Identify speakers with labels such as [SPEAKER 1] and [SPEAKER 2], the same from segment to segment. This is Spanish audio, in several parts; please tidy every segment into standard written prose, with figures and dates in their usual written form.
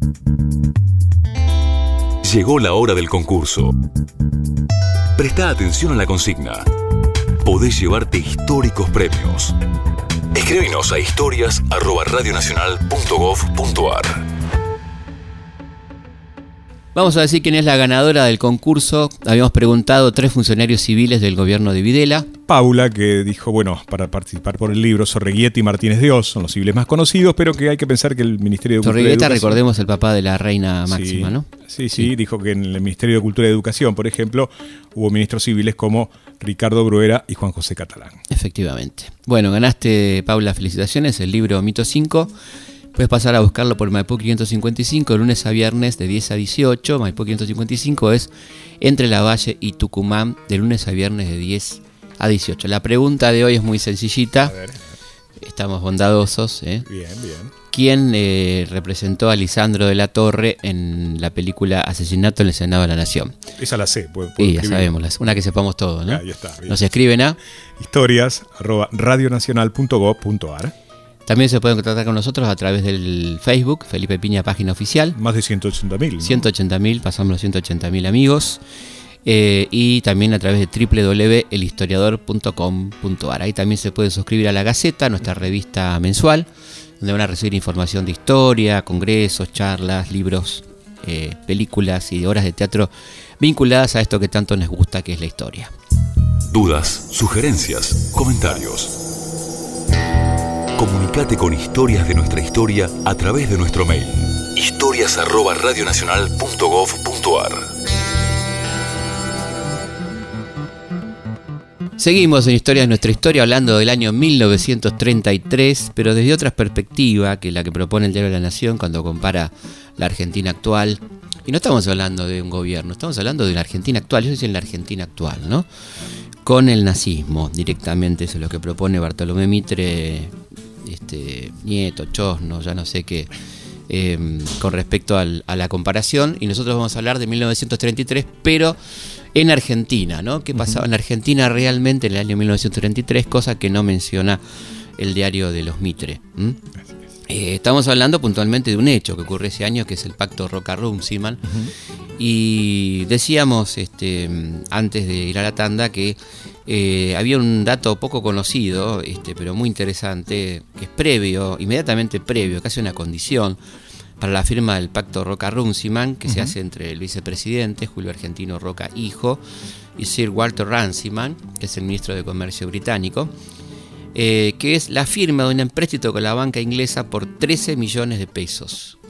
[SPEAKER 1] Llegó la hora del concurso. Presta atención a la consigna. Podés llevarte históricos premios. Escríbenos a historias@radionacional.gov.ar.
[SPEAKER 2] Vamos a decir quién es la ganadora del concurso. Habíamos preguntado 3 funcionarios civiles del gobierno de Videla.
[SPEAKER 3] Paula, que dijo, bueno, para participar por el libro, Sorreguieta y Martínez de Oz son los civiles más conocidos, pero que hay que pensar que el Ministerio de Cultura y
[SPEAKER 2] Sorreguieta,
[SPEAKER 3] Educación...
[SPEAKER 2] recordemos, el papá de la reina Máxima,
[SPEAKER 3] sí,
[SPEAKER 2] ¿no?
[SPEAKER 3] Sí, dijo que en el Ministerio de Cultura y Educación, por ejemplo, hubo ministros civiles como Ricardo Bruera y Juan José Catalán.
[SPEAKER 2] Efectivamente. Bueno, ganaste, Paula, felicitaciones, el libro Mito 5. Puedes pasar a buscarlo por Maipú 555, de lunes a viernes de 10 a 18. Maipú 555 es entre Lavalle y Tucumán, de lunes a viernes de 10 a 18. La pregunta de hoy es muy sencillita.
[SPEAKER 3] A ver.
[SPEAKER 2] Estamos bondadosos.
[SPEAKER 3] Bien.
[SPEAKER 2] ¿Quién representó a Lisandro de la Torre en la película Asesinato en el Senado de la Nación?
[SPEAKER 3] Esa la sé. ¿Puedo
[SPEAKER 2] Sí, ya
[SPEAKER 3] escribir?
[SPEAKER 2] sabemos, una que sepamos todos, ¿no?
[SPEAKER 3] Ahí está. Bien.
[SPEAKER 2] Nos escriben a...
[SPEAKER 3] historias@radionacional.gov.ar.
[SPEAKER 2] También se pueden contactar con nosotros a través del Facebook, Felipe Piña, página oficial.
[SPEAKER 3] Más de 180.000. ¿no?
[SPEAKER 2] 180.000, pasamos los 180.000 amigos. Y también a través de www.elhistoriador.com.ar. Ahí también se puede suscribir a La Gaceta, nuestra revista mensual, donde van a recibir información de historia, congresos, charlas, libros, películas y obras de teatro vinculadas a esto que tanto nos gusta, que es la historia.
[SPEAKER 1] Dudas, sugerencias, comentarios. Comunicate con Historias de nuestra historia a través de nuestro mail. historias@radionacional.gov.ar.
[SPEAKER 2] Seguimos en Historias de nuestra historia hablando del año 1933, pero desde otra perspectiva que la que propone el Diario de la Nación cuando compara la Argentina actual. Y no estamos hablando de un gobierno, estamos hablando de la Argentina actual, yo decía en la Argentina actual, ¿no? Con el nazismo directamente, eso es lo que propone Bartolomé Mitre, Nieto, Chosno, ya no sé qué, con respecto a la comparación. Y nosotros vamos a hablar de 1933, pero en Argentina, ¿no? ¿Qué pasaba en Argentina realmente en el año 1933? Cosa que no menciona el diario de los Mitre. Estamos hablando puntualmente de un hecho que ocurrió ese año, que es el pacto Roca-Runciman. Y decíamos antes de ir a la tanda que había un dato poco conocido, pero muy interesante, que es inmediatamente previo, casi una condición para la firma del pacto Roca-Runciman, que se hace entre el vicepresidente Julio Argentino Roca hijo y Sir Walter Runciman, que es el ministro de Comercio británico, que es la firma de un empréstito con la banca inglesa por 13 millones de pesos.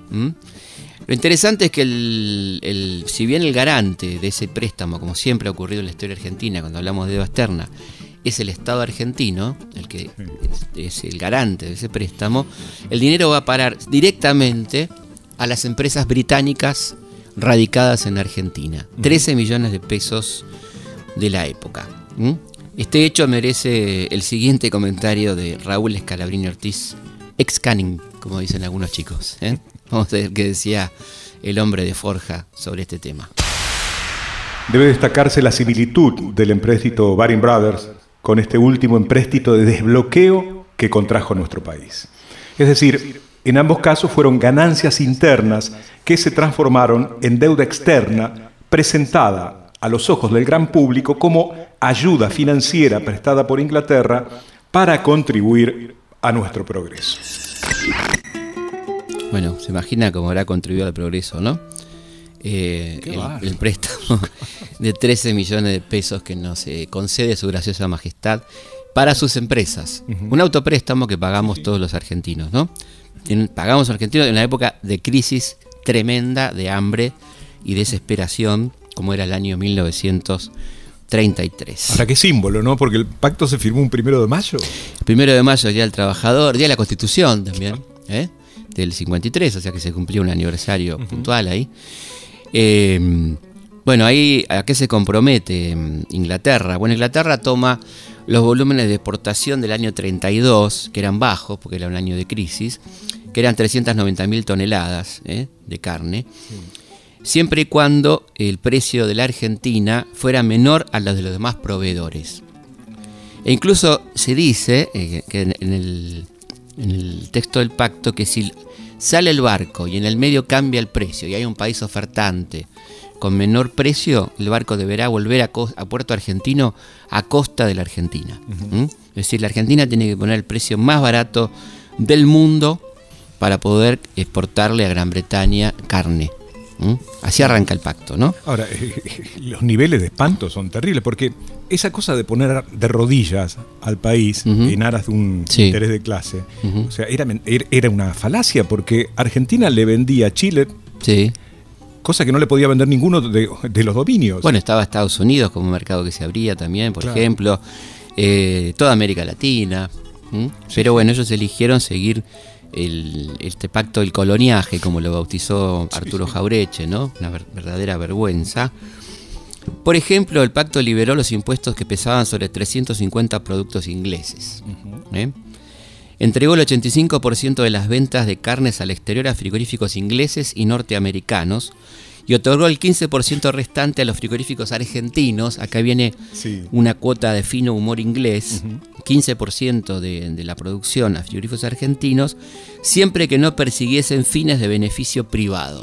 [SPEAKER 2] Lo interesante es que si bien el garante de ese préstamo, como siempre ha ocurrido en la historia argentina cuando hablamos de deuda externa, es el Estado argentino, el que es el garante de ese préstamo, el dinero va a parar directamente a las empresas británicas radicadas en Argentina. 13 millones de pesos de la época. Este hecho merece el siguiente comentario de Raúl Scalabrini Ortiz, ex Canning, como dicen algunos chicos. Vamos a ver qué decía el hombre de Forja sobre este tema.
[SPEAKER 3] Debe destacarse la similitud del empréstito Baring Brothers con este último empréstito de desbloqueo que contrajo nuestro país. Es decir, en ambos casos fueron ganancias internas que se transformaron en deuda externa presentada a los ojos del gran público como ayuda financiera prestada por Inglaterra para contribuir a nuestro progreso.
[SPEAKER 2] Bueno, se imagina cómo habrá contribuido al progreso, ¿no? El préstamo de 13 millones de pesos que nos concede su graciosa majestad para sus empresas. Un autopréstamo que pagamos todos los argentinos, ¿no? Pagamos argentinos en una época de crisis tremenda, de hambre y desesperación, como era el año 1933.
[SPEAKER 3] Ahora, qué símbolo, ¿no? Porque el pacto se firmó un 1 de mayo.
[SPEAKER 2] El 1 de mayo, Día del Trabajador, Día de la Constitución también, del 53, o sea que se cumplió un aniversario puntual ahí. Bueno, ahí ¿a qué se compromete Inglaterra? Bueno, Inglaterra toma los volúmenes de exportación del año 32, que eran bajos, porque era un año de crisis, que eran 390.000 toneladas de carne, siempre y cuando el precio de la Argentina fuera menor a los de los demás proveedores. E incluso se dice que en el texto del pacto que si sale el barco y en el medio cambia el precio y hay un país ofertante con menor precio, el barco deberá volver a Puerto Argentino a costa de la Argentina. Es decir, la Argentina tiene que poner el precio más barato del mundo para poder exportarle a Gran Bretaña carne. Así arranca el pacto, ¿no?
[SPEAKER 3] Ahora, los niveles de espanto son terribles, porque esa cosa de poner de rodillas al país en aras de un interés de clase, o sea, era una falacia, porque Argentina le vendía a Chile cosa que no le podía vender ninguno de los dominios.
[SPEAKER 2] Bueno, estaba Estados Unidos como mercado que se abría también, por ejemplo, toda América Latina, pero bueno, ellos eligieron seguir este pacto del coloniaje, como lo bautizó Arturo Jaureche, ¿no? Una verdadera vergüenza. Por ejemplo, el pacto liberó los impuestos que pesaban sobre 350 productos ingleses. Entregó el 85% de las ventas de carnes al exterior a frigoríficos ingleses y norteamericanos y otorgó el 15% restante a los frigoríficos argentinos. Acá viene una cuota de fino humor inglés, 15% de la producción a frigoríficos argentinos, siempre que no persiguiesen fines de beneficio privado.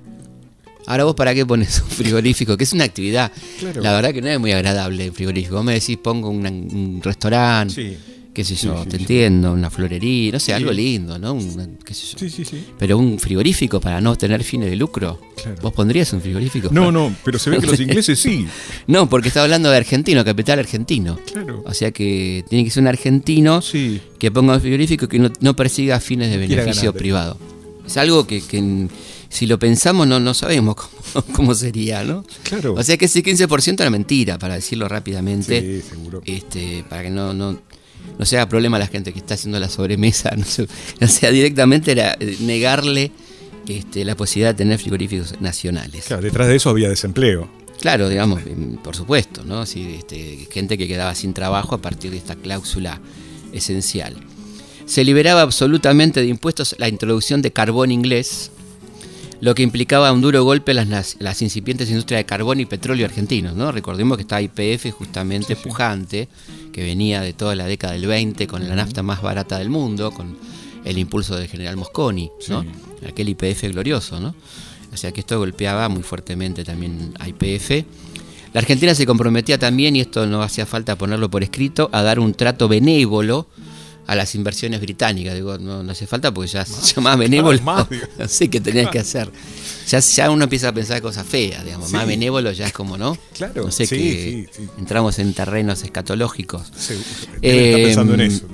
[SPEAKER 2] Ahora vos, ¿para qué pones un frigorífico? Que es una actividad, la verdad que no es muy agradable el frigorífico. Vos me decís, pongo un restaurante, qué sé yo, entiendo, una florería, no sé, algo lindo, ¿no? Qué sé yo. Pero un frigorífico para no tener fines de lucro. ¿Vos pondrías un frigorífico?
[SPEAKER 3] No, pero se ve que los ingleses sí.
[SPEAKER 2] No, porque está hablando de argentino, capital argentino. O sea que tiene que ser un argentino que ponga un frigorífico que no persiga fines de beneficio privado. Es algo que si lo pensamos no sabemos cómo sería, ¿no?
[SPEAKER 3] Claro.
[SPEAKER 2] O sea que ese 15% era mentira, para decirlo rápidamente.
[SPEAKER 3] Sí, seguro.
[SPEAKER 2] Para que no sea problema a la gente que está haciendo la sobremesa, o sea, directamente era negarle la posibilidad de tener frigoríficos nacionales.
[SPEAKER 3] Claro, detrás de eso había desempleo.
[SPEAKER 2] Claro, digamos, por supuesto, ¿no? Sí, gente que quedaba sin trabajo a partir de esta cláusula esencial. Se liberaba absolutamente de impuestos la introducción de carbón inglés, lo que implicaba un duro golpe a las incipientes industrias de carbón y petróleo argentinos, ¿no? Recordemos que estaba YPF justamente pujante, que venía de toda la década del 20 con la nafta más barata del mundo, con el impulso del general Mosconi, ¿no? Aquel YPF glorioso, ¿no? O sea que esto golpeaba muy fuertemente también a YPF. La Argentina se comprometía también, y esto no hacía falta ponerlo por escrito, a dar un trato benévolo a las inversiones británicas. Digo, no hace falta porque ya se llama benévolo. No sé qué tenías que hacer. Ya uno empieza a pensar cosas feas, digamos. Más benévolo ya es como, ¿no?
[SPEAKER 3] Claro.
[SPEAKER 2] No sé qué. Entramos en terrenos escatológicos.
[SPEAKER 3] Está pensando en eso.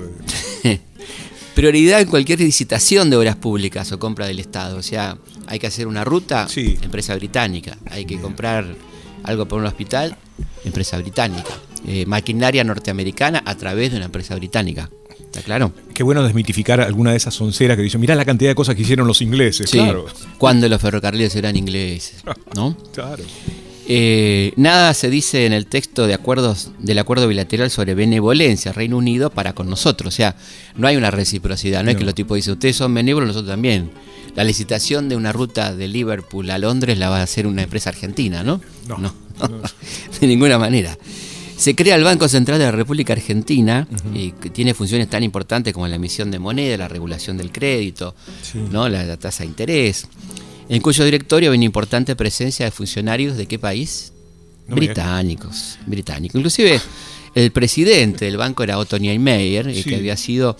[SPEAKER 2] Prioridad en cualquier licitación de obras públicas o compra del Estado. O sea, hay que hacer una ruta, empresa británica. Hay que comprar algo por un hospital, empresa británica. Maquinaria norteamericana a través de una empresa británica. ¿Está claro?
[SPEAKER 3] Qué bueno desmitificar alguna de esas sonceras que dicen, mirá la cantidad de cosas que hicieron los ingleses. Claro.
[SPEAKER 2] Cuando los ferrocarriles eran ingleses, ¿no?
[SPEAKER 3] Claro.
[SPEAKER 2] Nada se dice en el texto del acuerdo bilateral sobre benevolencia Reino Unido para con nosotros. O sea, no hay una reciprocidad. No es que los tipos dicen, ustedes son benévolos, nosotros también. La licitación de una ruta de Liverpool a Londres la va a hacer una empresa argentina, ¿no? No. De ninguna manera. Se crea el Banco Central de la República Argentina, que tiene funciones tan importantes como la emisión de moneda, la regulación del crédito, ¿no? la tasa de interés, en cuyo directorio hay una importante presencia de funcionarios ¿de qué país? Británicos. Inclusive el presidente del banco era Otto Niemeyer, que había sido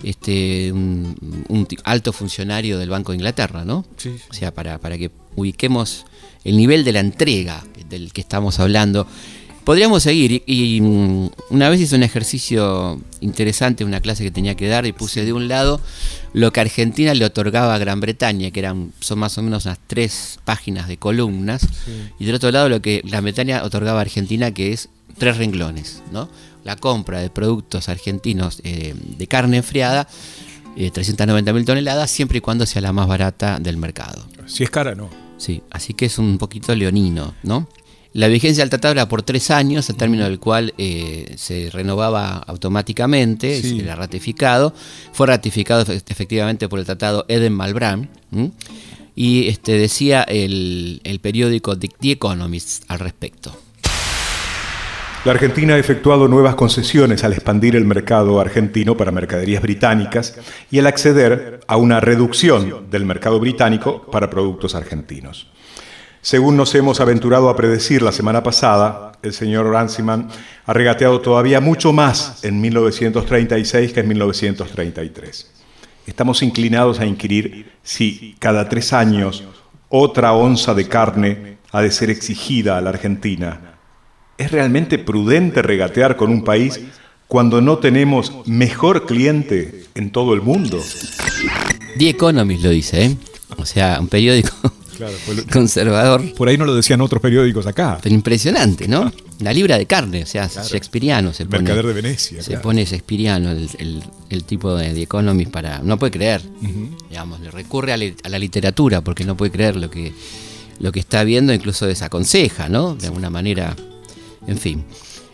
[SPEAKER 2] un alto funcionario del Banco de Inglaterra, ¿no? O sea, para que ubiquemos el nivel de la entrega del que estamos hablando. Podríamos seguir, y una vez hice un ejercicio interesante, una clase que tenía que dar, y puse de un lado lo que Argentina le otorgaba a Gran Bretaña, que son más o menos unas 3 páginas de columnas, y del otro lado lo que Gran Bretaña otorgaba a Argentina, que es 3 renglones, ¿no? La compra de productos argentinos de carne enfriada, 390.000 toneladas, siempre y cuando sea la más barata del mercado.
[SPEAKER 3] Si es cara, no.
[SPEAKER 2] Sí, así que es un poquito leonino, ¿no? La vigencia del tratado era por 3 años, al término del cual se renovaba automáticamente, se era ratificado. Fue ratificado efectivamente por el tratado Eden-Malbrán. Y decía el periódico The Economist al respecto.
[SPEAKER 3] La Argentina ha efectuado nuevas concesiones al expandir el mercado argentino para mercaderías británicas y al acceder a una reducción del mercado británico para productos argentinos. Según nos hemos aventurado a predecir la semana pasada, el señor Runciman ha regateado todavía mucho más en 1936 que en 1933. Estamos inclinados a inquirir si cada 3 años otra onza de carne ha de ser exigida a la Argentina. ¿Es realmente prudente regatear con un país cuando no tenemos mejor cliente en todo el mundo?
[SPEAKER 2] The Economist lo dice, ¿eh? O sea, un periódico claro, conservador.
[SPEAKER 3] Por ahí no lo decían otros periódicos acá.
[SPEAKER 2] Pero impresionante, ¿no? La libra de carne, o sea, claro. Shakespeariano se pone.
[SPEAKER 3] Mercader de Venecia.
[SPEAKER 2] Se pone Shakespeariano el tipo de The Economist para. No puede creer, digamos, le recurre a la literatura porque no puede creer lo que está viendo, incluso desaconseja, ¿no? De alguna manera. En fin,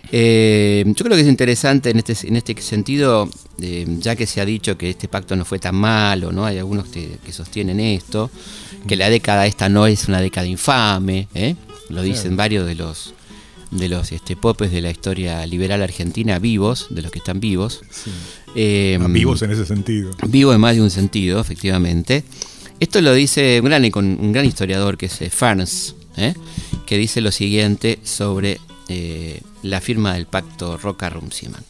[SPEAKER 2] yo creo que es interesante en este sentido, ya que se ha dicho que este pacto no fue tan malo, ¿no? Hay algunos que sostienen esto, que la década esta no es una década infame, lo dicen varios de los popes de la historia liberal argentina vivos, de los que están vivos.
[SPEAKER 3] Sí. Vivos en ese sentido.
[SPEAKER 2] Vivos en más de un sentido, efectivamente. Esto lo dice un gran historiador que es Ferns, que dice lo siguiente sobre la firma del pacto Roca-Runciman.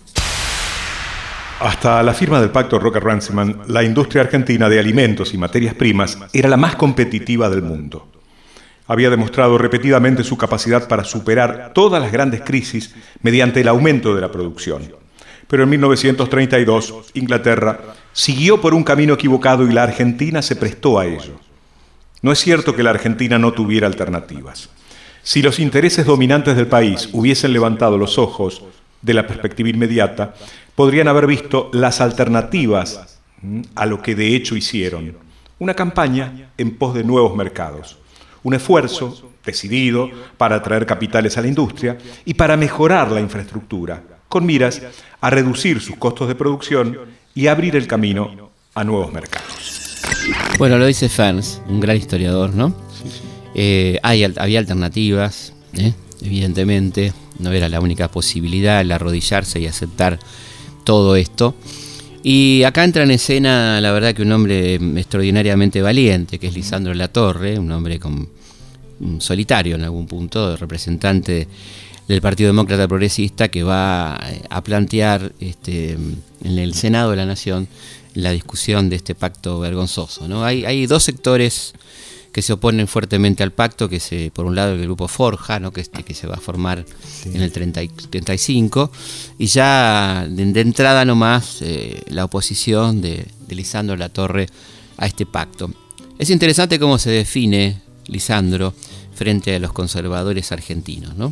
[SPEAKER 3] Hasta la firma del pacto Roca-Runciman, la industria argentina de alimentos y materias primas era la más competitiva del mundo. Había demostrado repetidamente su capacidad para superar todas las grandes crisis mediante el aumento de la producción. Pero en 1932, Inglaterra siguió por un camino equivocado y la Argentina se prestó a ello. No es cierto que la Argentina no tuviera alternativas. Si los intereses dominantes del país hubiesen levantado los ojos de la perspectiva inmediata, podrían haber visto las alternativas a lo que de hecho hicieron. Una campaña en pos de nuevos mercados. Un esfuerzo decidido para atraer capitales a la industria y para mejorar la infraestructura, con miras a reducir sus costos de producción y abrir el camino a nuevos mercados.
[SPEAKER 2] Bueno, lo dice Ferns, un gran historiador, ¿no?
[SPEAKER 3] Sí, sí.
[SPEAKER 2] Había alternativas, evidentemente, no era la única posibilidad el arrodillarse y aceptar todo esto. Y acá entra en escena, la verdad, que un hombre extraordinariamente valiente, que es Lisandro Latorre, un hombre solitario en algún punto, representante del Partido Demócrata Progresista, que va a plantear en el Senado de la Nación la discusión de este pacto vergonzoso, ¿no? Hay dos sectores que se oponen fuertemente al pacto, que por un lado el grupo Forja, ¿no? que se va a formar en el 35, y ya de entrada nomás la oposición de Lisandro Latorre a este pacto. Es interesante cómo se define Lisandro frente a los conservadores argentinos, ¿no?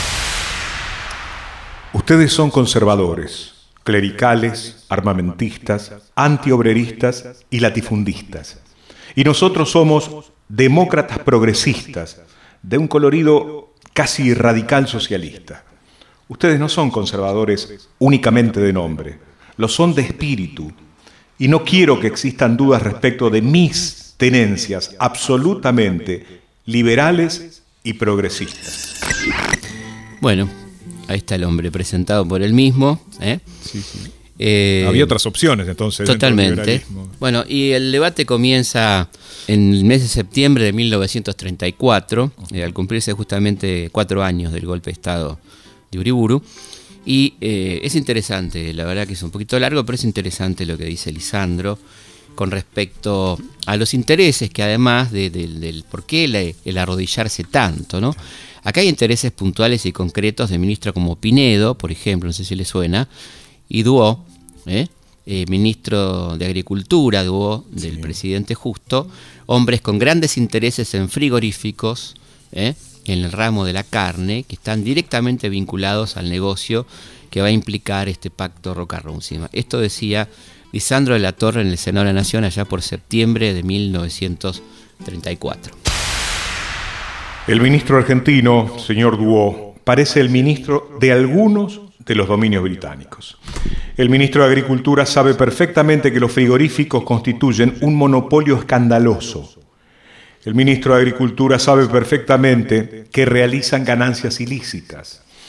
[SPEAKER 3] Ustedes son conservadores, clericales, armamentistas, antiobreristas y latifundistas. Y nosotros somos demócratas progresistas, de un colorido casi radical socialista. Ustedes no son conservadores únicamente de nombre, lo son de espíritu. Y no quiero que existan dudas respecto de mis tenencias absolutamente liberales y progresistas.
[SPEAKER 2] Bueno, ahí está el hombre presentado por él mismo.
[SPEAKER 3] Sí, sí. Había otras opciones entonces.
[SPEAKER 2] Totalmente. Bueno, y el debate comienza en el mes de septiembre de 1934, al cumplirse justamente 4 años del golpe de Estado de Uriburu. Y es interesante, la verdad que es un poquito largo, pero es interesante lo que dice Lisandro con respecto a los intereses que además del por qué el arrodillarse tanto, ¿no? Acá hay intereses puntuales y concretos de ministros como Pinedo, por ejemplo, no sé si le suena, y Duó, ministro de Agricultura, Duó, del presidente Justo, hombres con grandes intereses en frigoríficos, en el ramo de la carne, que están directamente vinculados al negocio que va a implicar este pacto Roca-Runciman. Esto decía Lisandro de la Torre en el Senado de la Nación allá por septiembre de 1934.
[SPEAKER 3] El ministro argentino, señor Duó, parece el ministro de algunos de los dominios británicos. El ministro de Agricultura sabe perfectamente que los frigoríficos constituyen un monopolio escandaloso. El ministro de Agricultura sabe perfectamente que realizan ganancias ilícitas.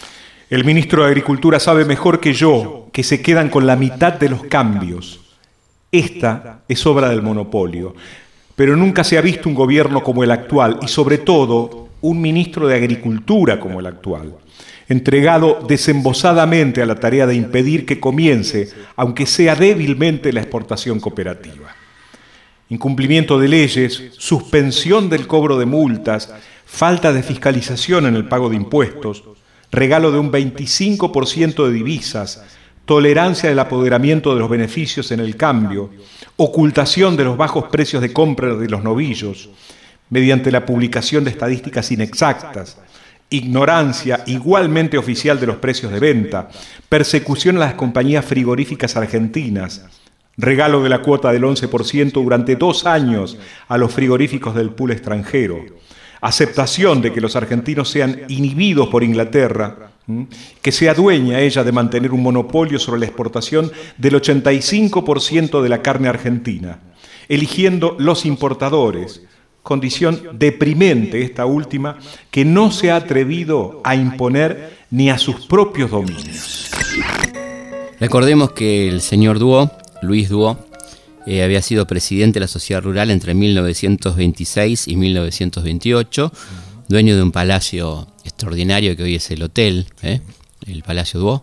[SPEAKER 3] El ministro de Agricultura sabe mejor que yo que se quedan con la mitad de los cambios. Esta es obra del monopolio, pero nunca se ha visto un gobierno como el actual y sobre todo un ministro de Agricultura como el actual, entregado desembosadamente a la tarea de impedir que comience, aunque sea débilmente, la exportación cooperativa. Incumplimiento de leyes, suspensión del cobro de multas, falta de fiscalización en el pago de impuestos, regalo de un 25% de divisas, tolerancia del apoderamiento de los beneficios en el cambio, ocultación de los bajos precios de compra de los novillos, mediante la publicación de estadísticas inexactas, ignorancia igualmente oficial de los precios de venta, persecución a las compañías frigoríficas argentinas, regalo de la cuota del 11% durante 2 años a los frigoríficos del pool extranjero, aceptación de que los argentinos sean inhibidos por Inglaterra, que sea dueña ella de mantener un monopolio sobre la exportación del 85% de la carne argentina, eligiendo los importadores, condición deprimente esta última que no se ha atrevido a imponer ni a sus propios dominios.
[SPEAKER 2] Recordemos que el señor Duo, Luis Duo, había sido presidente de la Sociedad Rural entre 1926 y 1928, dueño de un palacio extraordinario que hoy es el hotel, el Palacio Duo,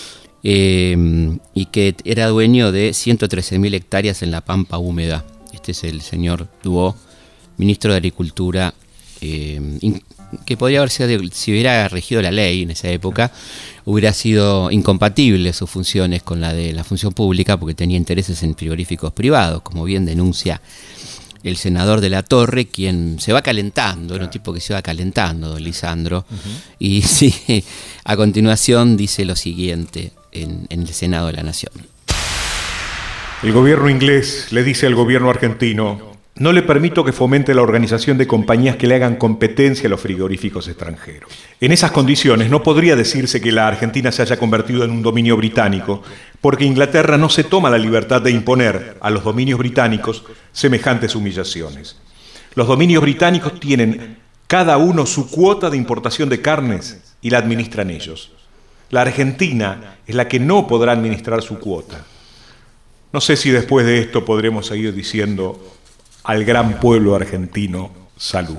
[SPEAKER 2] y que era dueño de 113.000 hectáreas en la Pampa Húmeda. Este es el señor Duo, ministro de Agricultura, que podría haber sido, si hubiera regido la ley en esa época, hubiera sido incompatible sus funciones con la de la función pública, porque tenía intereses en frigoríficos privados, como bien denuncia el senador de la Torre, quien se va calentando, era un tipo que se va calentando, don Lisandro, y sí, a continuación dice lo siguiente en el Senado de la Nación.
[SPEAKER 3] El gobierno inglés le dice al gobierno argentino: no le permito que fomente la organización de compañías que le hagan competencia a los frigoríficos extranjeros. En esas condiciones no podría decirse que la Argentina se haya convertido en un dominio británico, porque Inglaterra no se toma la libertad de imponer a los dominios británicos semejantes humillaciones. Los dominios británicos tienen cada uno su cuota de importación de carnes y la administran ellos. La Argentina es la que no podrá administrar su cuota. No sé si después de esto podremos seguir diciendo al gran pueblo argentino, salud.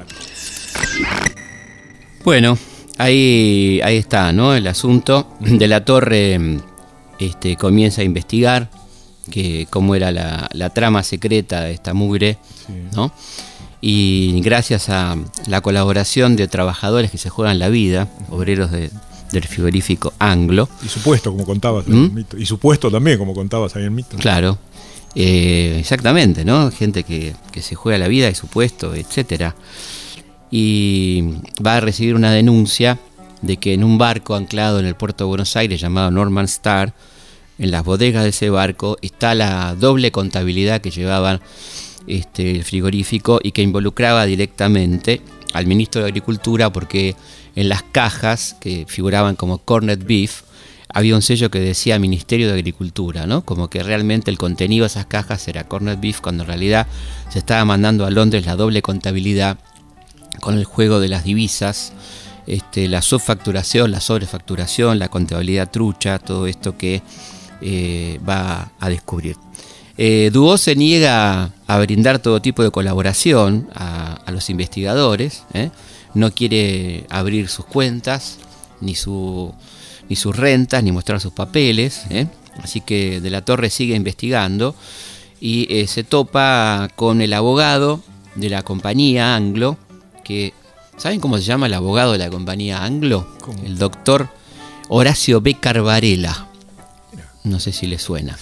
[SPEAKER 2] Bueno, ahí está, ¿no? El asunto. De la Torre comienza a investigar cómo era la trama secreta de esta mugre, ¿no? Y gracias a la colaboración de trabajadores que se juegan la vida, obreros del frigorífico Anglo.
[SPEAKER 3] Y supuesto, como contabas en el mito. Y supuesto también, como contabas ahí en el mito.
[SPEAKER 2] Claro. Exactamente, ¿no? Gente que se juega la vida y su puesto, etcétera. Y va a recibir una denuncia de que en un barco anclado en el puerto de Buenos Aires llamado Norman Star, en las bodegas de ese barco está la doble contabilidad que llevaba el frigorífico y que involucraba directamente al ministro de Agricultura, porque en las cajas que figuraban como corned beef había un sello que decía Ministerio de Agricultura, ¿no? Como que realmente el contenido de esas cajas era corned beef, cuando en realidad se estaba mandando a Londres la doble contabilidad con el juego de las divisas, la subfacturación, la sobrefacturación, la contabilidad trucha, todo esto que va a descubrir. Duo se niega a brindar todo tipo de colaboración a los investigadores, no quiere abrir sus cuentas, ni sus rentas, ni mostrar sus papeles, así que De la Torre sigue investigando y se topa con el abogado de la compañía Anglo, que, ¿saben cómo se llama el abogado de la compañía Anglo? ¿Cómo? El doctor Horacio Béccar Varela. No sé si le suena,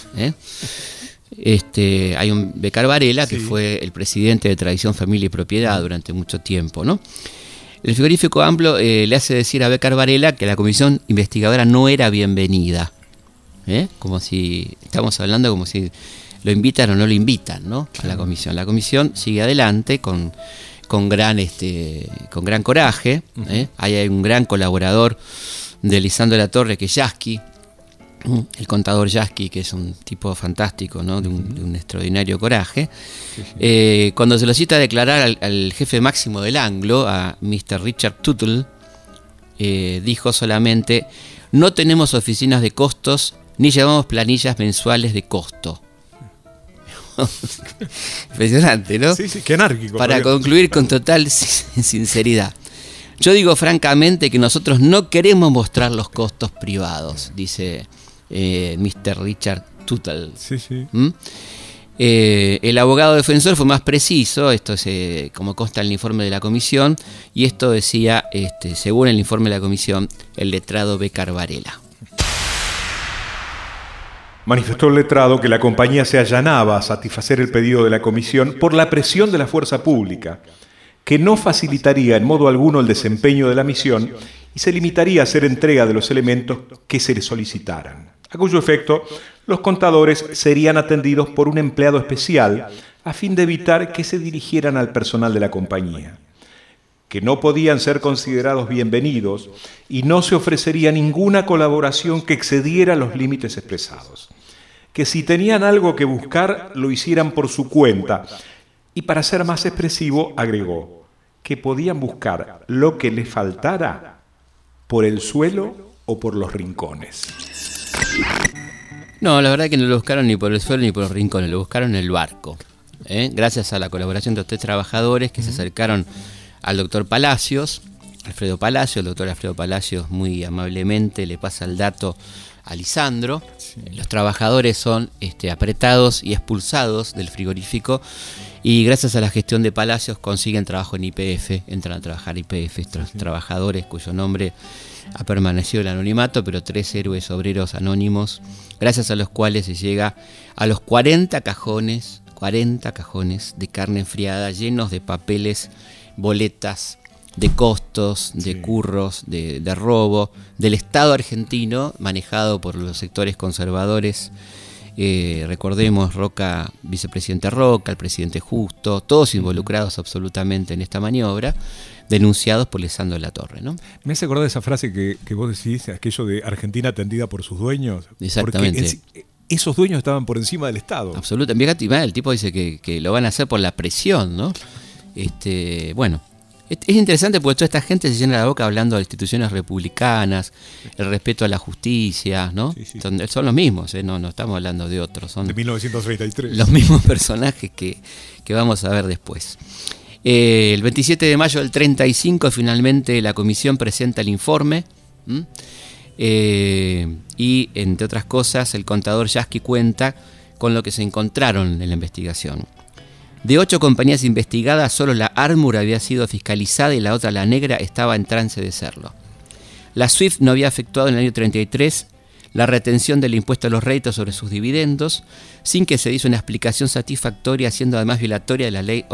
[SPEAKER 2] hay un Béccar Varela que fue el presidente de Tradición, Familia y Propiedad durante mucho tiempo, ¿no? El frigorífico Anglo le hace decir a Béccar Varela que la comisión investigadora no era bienvenida, como si estamos hablando como si lo invitan o no lo invitan, ¿no? A la comisión. La comisión sigue adelante con gran coraje. Ahí hay un gran colaborador de Lisandro de la Torre, que es Yasky, el contador Yasky, que es un tipo fantástico, ¿no? de un extraordinario coraje. Cuando se lo cita a declarar al jefe máximo del Anglo, a Mr. Richard Tuttle, dijo solamente: No tenemos oficinas de costos ni llevamos planillas mensuales de costo. Impresionante, ¿no?
[SPEAKER 4] Sí, qué anárquico.
[SPEAKER 2] Para concluir con total sinceridad. Yo digo francamente que nosotros no queremos mostrar los costos privados, dice Mr. Richard Tuttle.
[SPEAKER 4] Sí.
[SPEAKER 2] El abogado defensor fue más preciso, esto es como consta en el informe de la comisión, y esto decía, según el informe de la comisión, el letrado Bécar Varela.
[SPEAKER 3] Manifestó el letrado que la compañía se allanaba a satisfacer el pedido de la comisión por la presión de la fuerza pública, que no facilitaría en modo alguno el desempeño de la misión y se limitaría a hacer entrega de los elementos que se le solicitaran, a cuyo efecto los contadores serían atendidos por un empleado especial a fin de evitar que se dirigieran al personal de la compañía, que no podían ser considerados bienvenidos y no se ofrecería ninguna colaboración que excediera los límites expresados, que si tenían algo que buscar lo hicieran por su cuenta, y para ser más expresivo agregó que podían buscar lo que les faltara por el suelo o por los rincones.
[SPEAKER 2] No, la verdad que no lo buscaron ni por el suelo ni por los rincones, lo buscaron en el barco. Gracias a la colaboración de los 3 trabajadores que se acercaron al doctor Palacios, Alfredo Palacios. El doctor Alfredo Palacios muy amablemente le pasa el dato a Lisandro. Sí. Los trabajadores son apretados y expulsados del frigorífico y gracias a la gestión de Palacios consiguen trabajo en YPF, entran a trabajar YPF, estos trabajadores cuyo nombre ha permanecido el anonimato, pero 3 héroes obreros anónimos, gracias a los cuales se llega a los 40 cajones de carne enfriada llenos de papeles, boletas, de costos, de curros, de robo, del Estado argentino manejado por los sectores conservadores. Recordemos Roca, vicepresidente Roca, el presidente Justo, todos involucrados absolutamente en esta maniobra, denunciados por Lisandro de la Torre, ¿no? Me
[SPEAKER 4] hace acordar de esa frase que vos decís, aquello de Argentina atendida por sus dueños.
[SPEAKER 2] Exactamente.
[SPEAKER 4] Porque esos dueños estaban por encima del Estado.
[SPEAKER 2] Absolutamente. El tipo dice que lo van a hacer por la presión, ¿no? Bueno, es interesante porque toda esta gente se llena la boca hablando de instituciones republicanas, el respeto a la justicia, ¿no? Sí. Son los mismos, no estamos hablando de otros. Son
[SPEAKER 4] de 1933.
[SPEAKER 2] Los mismos personajes que vamos a ver después. El 27 de mayo del 35 finalmente la comisión presenta el informe. Y entre otras cosas el contador Yasky cuenta con lo que se encontraron en la investigación. De 8 compañías investigadas, solo la Armour había sido fiscalizada y la otra, la Negra, estaba en trance de serlo. La Swift no había efectuado en el año 33 la retención del impuesto a los réditos sobre sus dividendos, sin que se diese una explicación satisfactoria, siendo además violatoria de la ley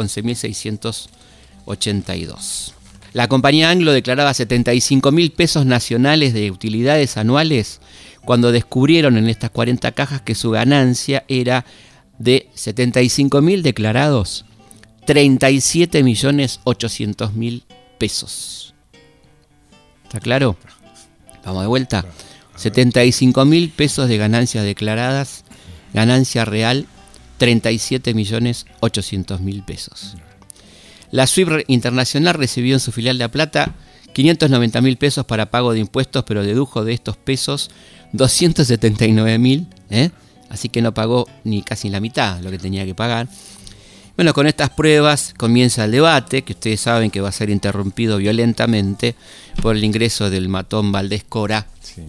[SPEAKER 2] 11.682. La compañía Anglo declaraba 75.000 pesos nacionales de utilidades anuales cuando descubrieron en estas 40 cajas que su ganancia era de 75.000 declarados, 37.800.000 pesos. ¿Está claro? Vamos de vuelta. 75.000 pesos de ganancias declaradas, ganancia real 37.800.000 pesos. La Swift Internacional recibió en su filial de La Plata 590.000 pesos para pago de impuestos, pero dedujo de estos pesos 279.000, así que no pagó ni casi la mitad de lo que tenía que pagar. Bueno, con estas pruebas comienza el debate, que ustedes saben que va a ser interrumpido violentamente por el ingreso del matón Valdés Cora, sí.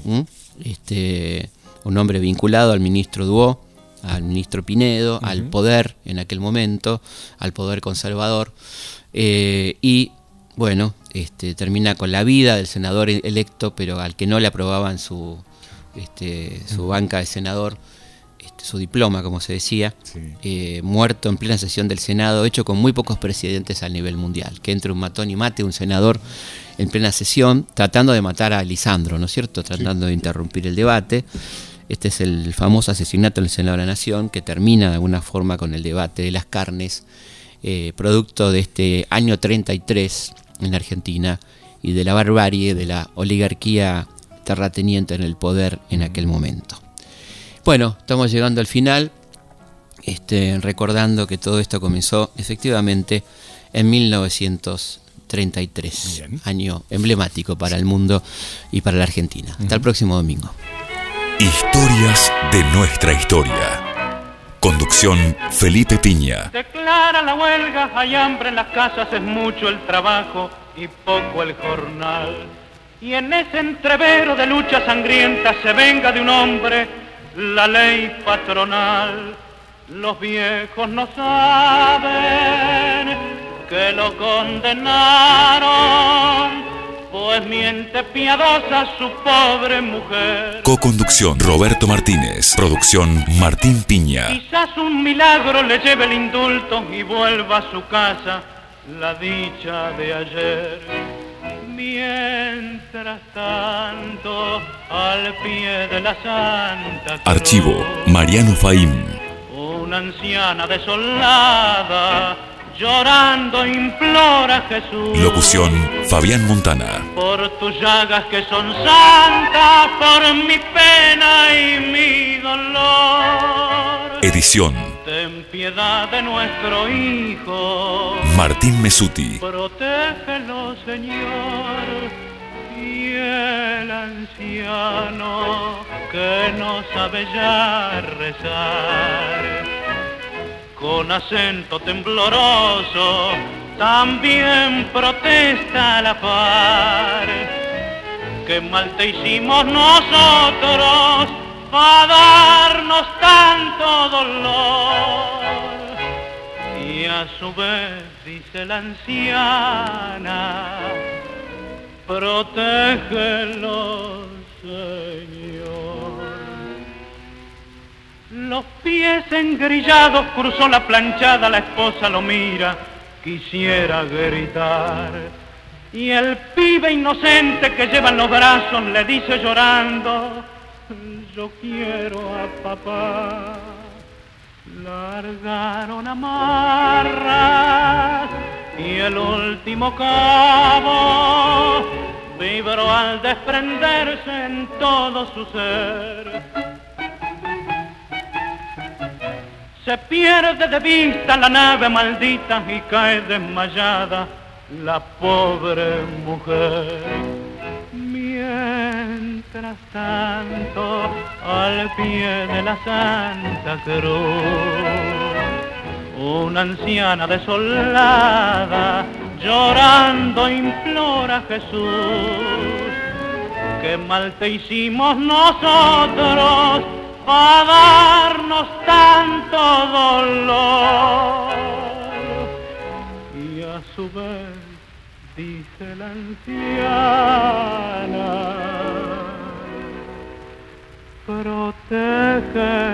[SPEAKER 2] Un hombre vinculado al ministro Duó, al ministro Pinedo, al poder en aquel momento, al poder conservador, y bueno, termina con la vida del senador electo, pero al que no le aprobaban su banca de senador, su diploma, como se decía, sí. Muerto en plena sesión del Senado, hecho con muy pocos presidentes a nivel mundial, que entre un matón y mate un senador en plena sesión, tratando de matar a Lisandro, ¿no es cierto?, tratando de interrumpir el debate. Este es el famoso asesinato del senador de la Nación, que termina de alguna forma con el debate de las carnes, producto de este año 33 en la Argentina y de la barbarie de la oligarquía terrateniente en el poder en aquel momento. Bueno, estamos llegando al final, recordando que todo esto comenzó efectivamente en 1933. 1933.
[SPEAKER 4] Bien.
[SPEAKER 2] Año emblemático para el mundo y para la Argentina. Hasta el próximo domingo.
[SPEAKER 1] Historias de nuestra historia. Conducción Felipe Piña.
[SPEAKER 5] Declara la huelga, hay hambre en las casas, es mucho el trabajo y poco el jornal. Y en ese entrevero de lucha sangrienta se venga de un hombre la ley patronal. Los viejos no saben que lo condenaron, pues miente piadosa su pobre mujer.
[SPEAKER 1] Co-conducción Roberto Martínez. Producción Martín Piña.
[SPEAKER 5] Quizás un milagro le lleve el indulto y vuelva a su casa la dicha de ayer. Mientras tanto, al pie de la Santa Cruz,
[SPEAKER 1] Archivo Mariano Faín.
[SPEAKER 5] una anciana desolada llorando implora a Jesús.
[SPEAKER 1] Locución Fabián Montana.
[SPEAKER 5] Por tus llagas que son santas, por mi pena y mi dolor.
[SPEAKER 1] Edición
[SPEAKER 5] Ten piedad de nuestro hijo.
[SPEAKER 1] Martín Mesuti.
[SPEAKER 5] Protégelo, Señor. Y el anciano que no sabe ya rezar, con acento tembloroso, también protesta a la par. ¿Qué mal te hicimos nosotros para darnos tanto dolor? Y a su vez dice la anciana, protégelo, Señor. Los pies engrillados cruzó la planchada, la esposa lo mira, quisiera gritar. Y el pibe inocente que lleva en los brazos le dice llorando, yo quiero a papá. Largaron amarras y el último cabo vibró al desprenderse en todo su ser. Se pierde de vista la nave maldita y cae desmayada la pobre mujer. Mientras tanto, al pie de la Santa Cruz, una anciana desolada llorando implora a Jesús. ¿Qué mal te hicimos nosotros para darnos tanto dolor? Y a su vez dice la anciana, protege